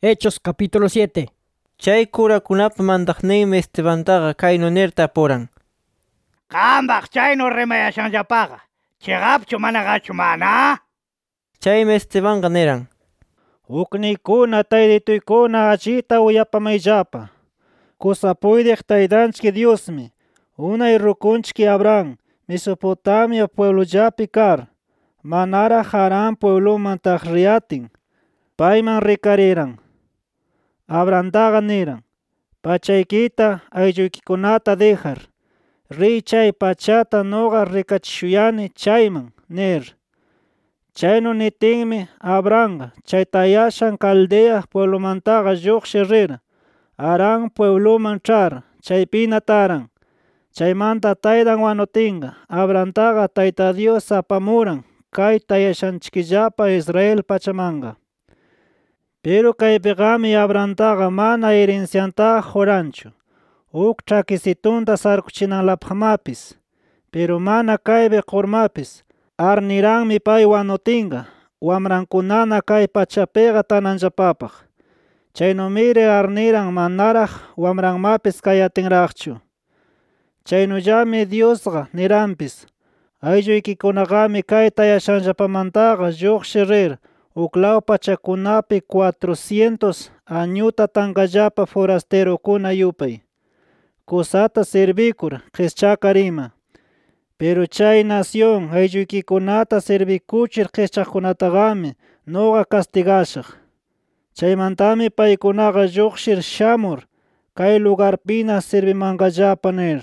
Hechos capítulo 7. Chay kurakunapa mandaqninmi Estebantaqa kaynu nirta puran: Qambaq chaynu rimayashanllapaqa chiqapchu manaqachu mana? Chaymi Estebanqa niran: Ukniykuna taytituykuna allita uyapamayllapa. Kusa puytiq Taytanchik Diosmi unay rukunchik Abraham Mesopotamia pueblollapi kar, manaraq Harán pueblomanta riyatin, payman rikariran. Abrahamtaqa niran: pachaykita aylluykikunata dejar, riy chay pachata noqa rikachishuyani chayman nir. Chaynu nitinmi Abrahamqa chay tayashan Caldea pueblomantaqa lluqshi rir, Harán puebloman char, chaypina taran. Chaymanta taytan wanutinqa Abrahamtaqa Tayta Dios apamuran kay tayashanchikllapa Israel pachamanqa. Pero kaypiqami Abrahamtaqa mana herenciantaqa juranchu, uk ch'akisitunta sarkuchinanlapaqmapis. Pero mana kaypi qurmapis, arniranmi pay wanutinqa, wamrankunana kay pachapiqa tananllapapaq. Chaynumiri arniran manaraq wamranmapis kayatinraqchu. Chaynullami Diosqa niranpis: aylluykikunaqami kay tayashanllapamantaqa lluqshi rir, uklaw pachakunapi 400 añuta tankallapa forasterokuna yupay, kusata sirvikur qischakar ima. Pero chay nación aylluykikunata sirvikuchir qischaqkunataqami noqa castigashaq. Chaymantami paykunaqa lluqshir shamur kay lugarpina sirvimanqallapa nir.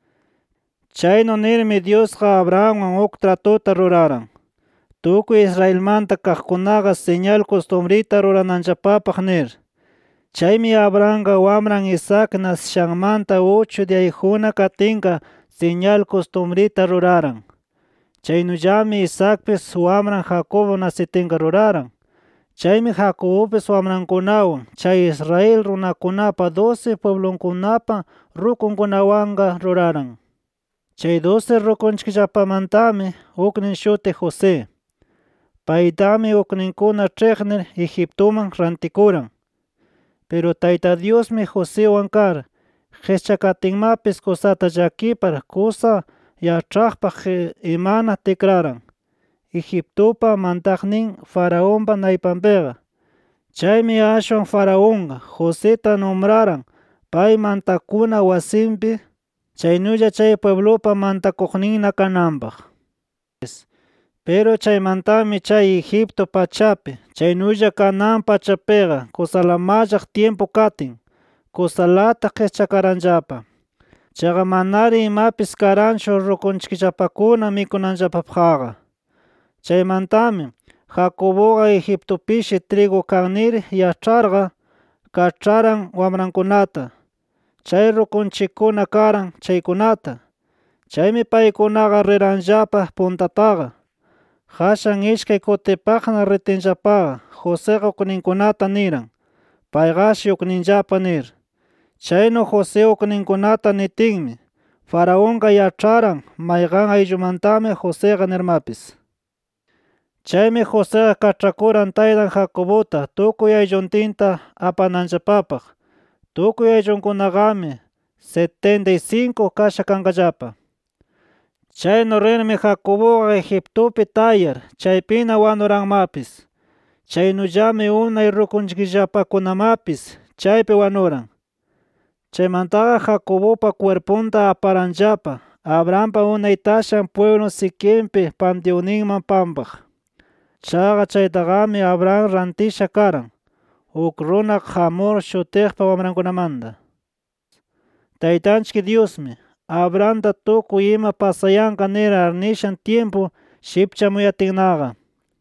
Chaynu nirmi Diosqa Abrahamwan uk tratuta ruraran, tukuy Israelmanta kaqkunaqa señal costumbrita rurananllapapaq nir. Chaymi Abrahamqa wamran Isaac nasishanmanta 8 diaykuna katinqa señal costumbrita ruraran. Chaynullami Isaacpis wamran Jacobo nasitinqa ruraran. Chaymi Jacobopis wamrankunawan chay Israel runakunapa 12 pueblonkunapa rukunkunawanqa ruraran. Chay 12 rukunchikllapamantami uknin shuti José. Paytami ukninkuna ch'iqnir Egiptoman rantikuran. Pero Tayta Diosmi Joséwan kar, qischakatinmapis kusata llakipar kusa yach'aqpaq imana tikraran Egiptopa mantaqnin Faraonpa naypanpiqa. Chaymi ashwan Faraonqa Joséta nombraran pay mantakuna wasinpi, chaynulla chay pueblopa mantakuqninna kananpaq. Pero chaymantami chay Egipto pachapi, chaynulla Canaán pachapiqa kusalamallaq tiempo katin, kusalata qischakaranllapa. Chaqa manari imapis karanchu rukunchikllapakuna mikunanllapapaqqa. Chaymantami Jacoboqa Egiptopishi trigo kan nir yach'arqa, kach'aran wamrankunata. Chay rukunchikkuna karan chaykunata. Chaymi paykunaqa riranllapa puntataqa. Qashan ishkay kutipaqna ritinllapaqa Joséqa ukninkunata niran, payqashi ukninllapa nir. Chaynu José ukninkunata nitinmi, Faraonqa yach'aran mayqan ayllumantami Joséqa nirmapis. Chaymi Joséqa kach'akuran taytan Jacobota tukuy aylluntinta apananllapapaq. Tukuy ayllunkunaqami 75 kasha kanqallapa. Chaynu rirmi Jacoboqa Egiptopi tayar, chaypina wanuranmapis. Chaynullami unay rukunchikllapakunamapis chaypi wanuran. Chaymantaqa Jacobopa cuerpunta aparanllapa Abrahampa unay tashan pueblo Siquempi panteoninman pampaq. Chaqa chaytaqami Abraham rantisha karan, uk runa Hamor shutiqpa wamrankunamanta. Taytanchik Diosmi Abrahamta tukuy ima pasayanqa nir arnishan tiempo shipchamuyatinnaqa.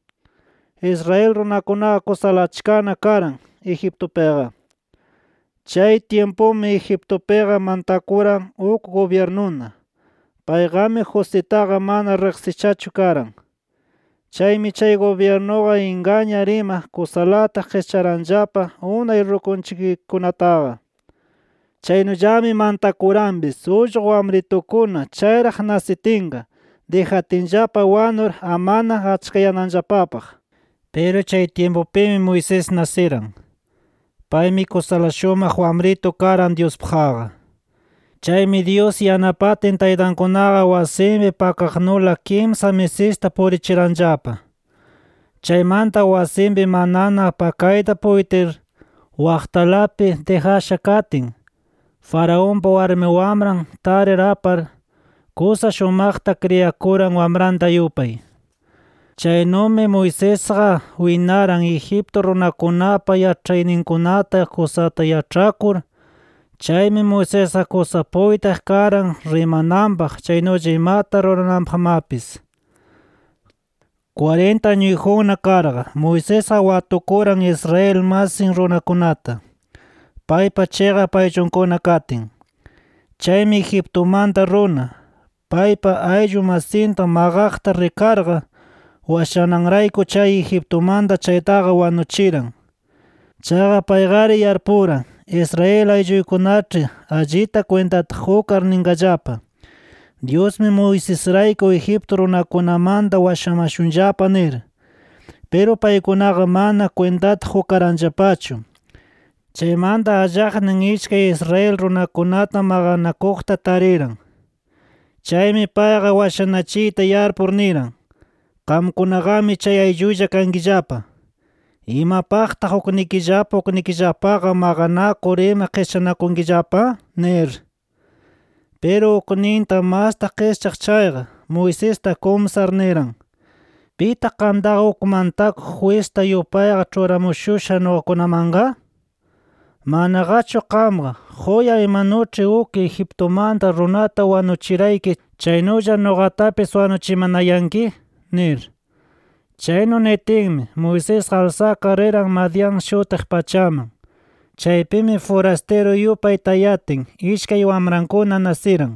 Israel runakunaqa kusalachkana karan Egiptopiqa. Chay tiempumi Egiptopiqa mantakuran uk gobiernuna. Payqami Josétaqa mana riqsichachu karan. Chaymi chay gobiernuqa engañar ima kusalata qischaranllapa unay rukunchikkunataqa. Chaynullami mantakuranpis ullqu wamritukuna chayraq nasitinqa dejatinllapa wanur amana achkayananllapapaq. Pero chay tiempopimi Moisés nasiran. paymi kusala shumaq wamrito karan Diospaqqa. Chaymi Dios yanapatin taytankunaqa wasinpi pakaqnula kimsa mesista purichiranllapa. Chaymanta wasinpi manana pakayta puytir waqtalapi dejasha katin, Faraonpa warmi wamran tarir apar kusa shumaqta kriyakuran wamranta yupay. Chaynumi Moisesqa winaran Egipto runakunapa yachayninkunata kusata yachakur, chaymi Moisesqa kusapuytaq karan rimananpaq chaynulla imata rurananpaqmapis. 40 añuyjunna karqa Moisesqa watukuran Israel masin runakunata, paypa chiqa paychunkuna katin. Chaymi Egiptomanta runa, paypa ayllu masinta maqaqta rikarqa, washananrayku chay Egiptomanta chaytaqa wanuchiran. Chaqa paygari yarpuran, Israel aylluykunachi allita cuentata hukar ninkallapa, Diosmi Moisesrayku Egipto runakunamanta washamashunllapa nir. Pero paykunaqa mana cuentata hukaranllapachu. Chaymanta allaqnin ishkay Israel runakunata maqanakuqta tariran. Chaymi payqa washanachiyta yarpur niran: qamkunaqami chay ayllulla kankillapa. ¿Imapaqtaq uknikillapaqa maqanakur ima qishanakunkillapa? Nir. Pero ukninta masta qischaq chayqa Moisesta kumsar niran: ¿Pita qamtaqa ukmantaku juista yupayqa churamushusha nuqakunamanqa? ¿Manaqachu qamqa quya imanuch'i uk Egiptomanta runata wanuchirayki chaynulla nuqatapis wanuchimanayanki? Nir. Chaynu nitinmi Moisesqa alsaqa riran Madian shutiq pachaman. Chaypimi forastero yupay tayatin ishkay wamrankuna nasiran.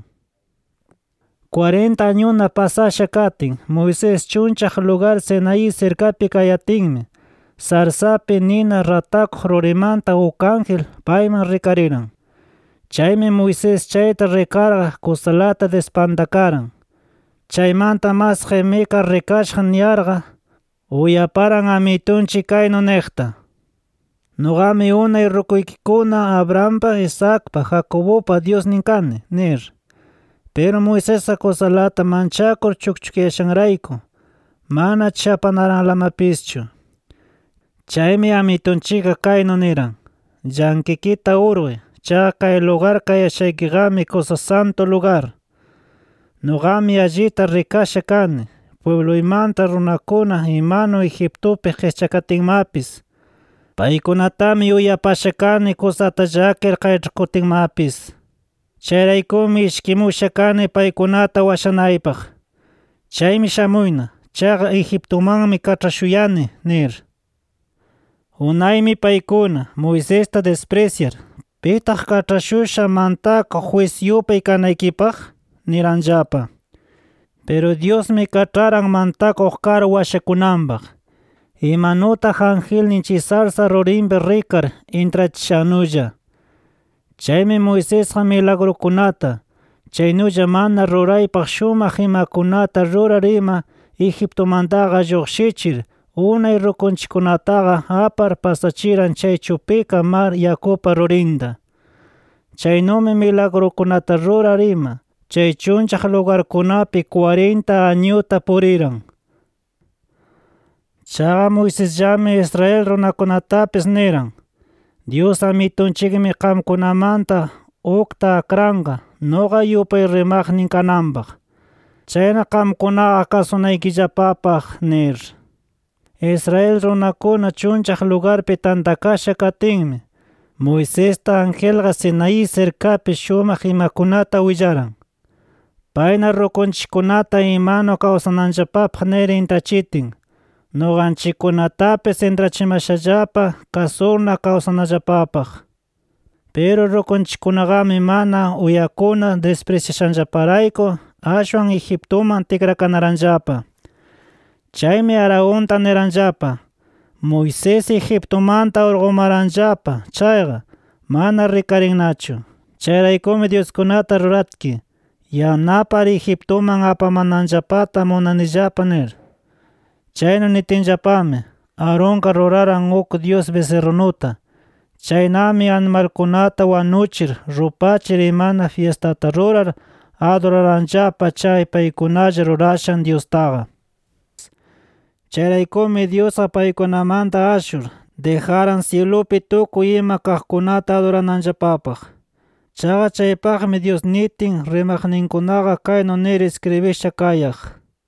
40 añuna pasasha katin Moises chunchaq lugar Sinaí cercapi kayatinmi sarsapi nina ratakuq rurimanta uk ángel payman rikariran. Chaymi Moises chayta rikarqa kusalata despantakaran. Chaymanta mas qimika rikashqa niyarqa uyaparan amitunchik kaynu niqta: Nuqami unay rukuykikuna Abrahampa, Isaacpa, Jacobopa Diosnin kani nir. Pero Moisesqa kusalata manchakur chukchukiyashanrayku mana chapanaralamapischu. Chaymi amitunchikqa kaynu niran: llankikita urwi, chaqa kay lugar kayashaykiqami kusa santo lugar. Nuqami allita rikasha kani, puebluymanta runakuna imanu Egiptopi qischakatinmapis. Paykunatami uyapasha kani kusata llakir qaych'kutinmapis. Chayraykumi ishkimusha kani paykunata washanaypaq. Chaymi shamuyna, chaqa Egiptomanmi kach'ashuyani nir. Unaymi paykuna Moisesta despreciar: ¿Pitaq kach'ashusha mantaqa juez yupay kanaykipaq? Niranllapa. Pero Diosmi kach'aran mantakuq kar washakunanpaq, imanutaq angelnin chay sarsa rurinpi rikar intrachishanulla. Chaymi Moisesqa milagrukunata, chaynulla mana ruraypaq shumaq imakunata rurar ima Egiptomantaqa lluqshichir unay rukunchikkunataqa apar pasachiran chay chupika mar yakupa rurinta. Chaynumi milagrukunata rurar ima chay chunchaq lugarkunapi 40 añuta puriran. Chaqa Moisesllami Israel runakunatapis niran: Dios amitunchikmi qamkunamanta ukta akranqa nuqa yupay rimaqnin kananpaq. Chayna qamkunaqa kasunaykillapapaq nir. Israel runakuna chunchaq lugarpi tantakasha katinmi Moisesta angelqa Sinaí cercapi shumaq imakunata willaran. Payna rukunchikkunata imanu kawsananllapapaq nir intrachitin, nuqanchikkunatapis intrachimashallapa kasurna kawsanallapapaq. Pero rukunchikkunaqami mana uyakuna despreciashanllaparayku ashwan Egiptoman tikrakanaranllapa. Chaymi Araonta niranllapa: Moisés Egiptomanta urqumaranllapa, chayqa mana rikarinnachu. Chayraykumi Dioskunata ruratki, yanapar Egiptoman apamananllapata munanillapa nir. Chaynu nitinllapami Aaronqa ruraran uk Dios becerronuta. Chaynami animalkunata wanuchir, rupachir imana fiestata rurar, adoraranllapa chay paykunalla rurashan Diostaqa. Chayraykumi Diosqa paykunamanta ashur, dejaran cielopi tukuy ima kaqkunata adorananllapapaq. Chaqa chaypaqmi Dios nitin rimaqninkunaqa kaynu nir escribisha kayaq: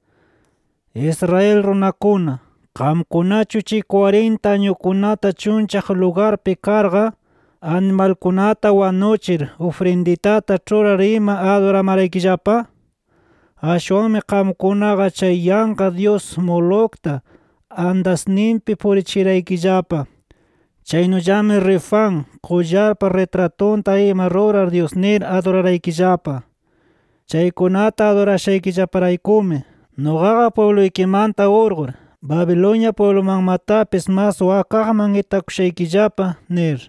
Israel runakuna, qamkunachu chay 40 añukunata chunchaq lugarpi karqa, animalkunata wanuchir ofrenditata churar ima adoramaraykillapa? Ashwanmi qamkunaqa chay yanqa Dios Molocta andasninpi purichiraykillapa. Chaynullami Refán qullarpa retratunta ima rurar Dios nir adoraraykillapa. Chaykunata adorashaykillaparaykume noqaqa puebluykimanta urqur, Babilonia pueblumanmatapis mas wakaqman itakushaykillapa nir.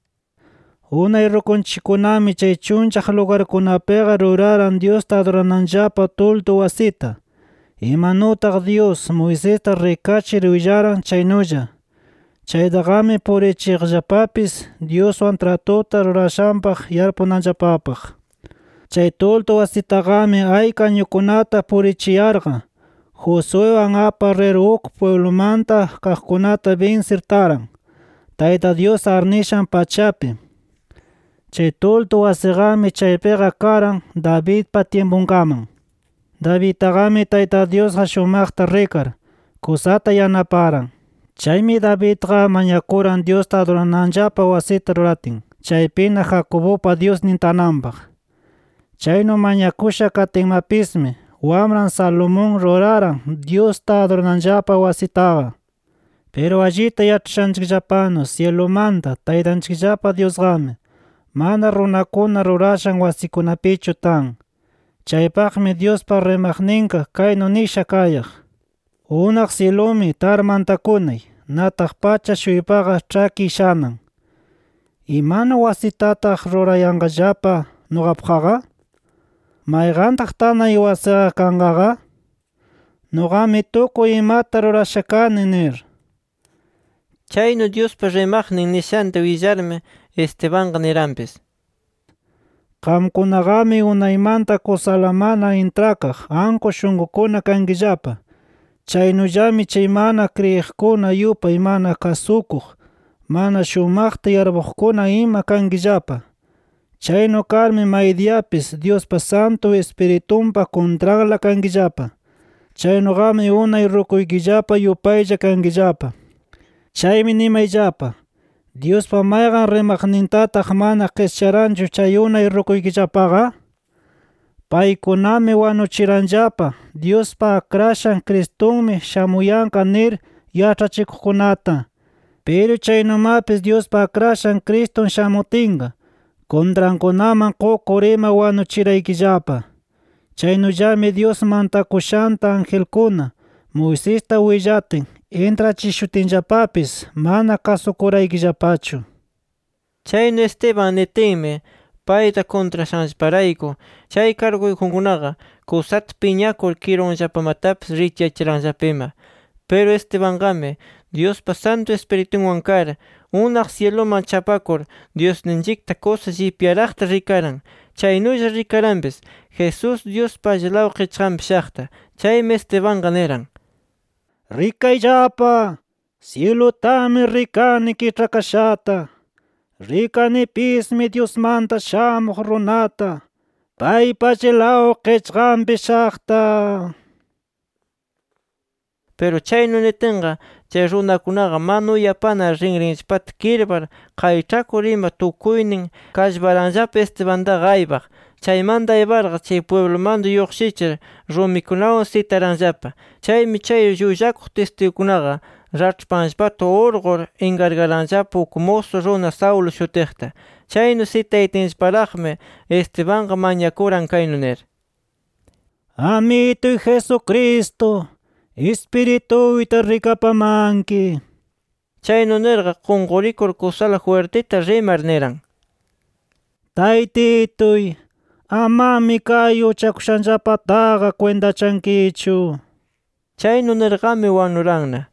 Unay rukunchikkunami chay chunchaq lugarkunapiqa ruraran Diosta adorananllapa tultu wasita. Imanutaq Dios Moisesta rikachir willaran chaynulla. Chaydaqami purichiqllapapis Dioswan tratuta rurashanpaq yarpunanllapapaq. Chay tultu wasitaqami ayka añukunata purichiyarqa. Josuewan aparrir uk pueblumanta kaqkunata vencir taran, Tayta Dios arnishan pachapi. Chay tultu wasiqami chaypiqa karan Davidpa tiempunkaman. Davidtaqami Tayta Diosqa shumaqta rikar, kusata yanaparan. Chaymi Davidqa mañakuran Diosta adorananllapa wasita ruratin, chaypina Jacobopa Dios nintananpaq. Chaynu mañakusha katinmapismi, wamran Salomón ruraran Diosta adorananllapa wasitaqa. Pero allita yachashanchikllapanu cielomanta Taytanchikllapa Diosqami, mana runakuna rurashan wasikunapichu tan. Chaypaqmi Diospa rimaqninqa kaynu nisha kayaq: Unaq cielomi tarmantakunay, nataq pacha shuypaqa ch'aki shanan. Imana wasitataq rurayanqallapa nuqapaqqa? Mayqantaq tanay wasiqa kanqaqa? Nuqami tukuy imata rurasha kani nir. Chaynu Diospa rimaqnin nishanta willarmi Estebanqa niranpis: Qamkunaqami unaymanta kusalamana intrakaq anku shunqukuna kankillapa. Chaynullami chay mana kriyiqkuna yupay mana kasukuq, mana shumaqta yarpuqkuna ima kankillapa. Chaynu karmi maydiyapis Diospa Santo Espiritunpa contranla kankillapa. Chaynuqami unay rukuykillapa yupaylla kankillapa. Chaymi nimayllapa: Diospa mayqan rimaqnintataq mana qischaranchu chay unay rukuykillapaqa? Paykunami wanuchiranllapa Diospa akrashan Cristonmi shamuyanqa nir yachachikuqkunata. Pero chaynumapis Diospa akrashan Criston shamutinqa, contrankunaman qukur ima wanuchiraykillapa. Chaynullami Dios mantakushanta angelkuna Moisesta willatin intrachishutinllapapis mana kasukuraykillapachu. Chaynu Esteban nitinmi payta contrashanllaparayku, chay karguykunkunaqa kusata piñakur kirunllapamatapis riqyachiranllapima. Pero Estebanqami Diospa Santo Espiritunwan kar, unaq cieloman chapakur Diosninchikta kusa llipyaraqta rikaran. Chaynulla rikaranpis Jesus Diospa allaw qichqanpi shaqta. Chaymi Estebanqa niran: Rikayllapa, cielotami rikani kich'akashata. Rikanipismi Diosmanta shamuq runata, paypa allaw qichqanpi shaqta. Pero chaynu nitinqa chay runakunaqa manuyapana rinrinchipata kirpar qaych'akur ima tukuynin kallparanllapa Estebantaqa aypaq. Chaymanta ayparqa chay pueblomanta lluqshichir rumikunawan sitaranllapa. Chaymi chay llullakuq testigukunaqa rach'panllapata urqur encargaranllapa uk mozo runa Saulo shutiqta. Chaynu sitaytinllaparaqmi Estebanqa mañakuran kaynu nir: Amituy Jesucristo, Espirituyta rikapamanki. Chaynu nirqa qunqurikur kusala fuertita rimar niran: Taytituy, amami kay uchakushanllapataqa cuentachankichu. Chaynu nirqami wanuranna.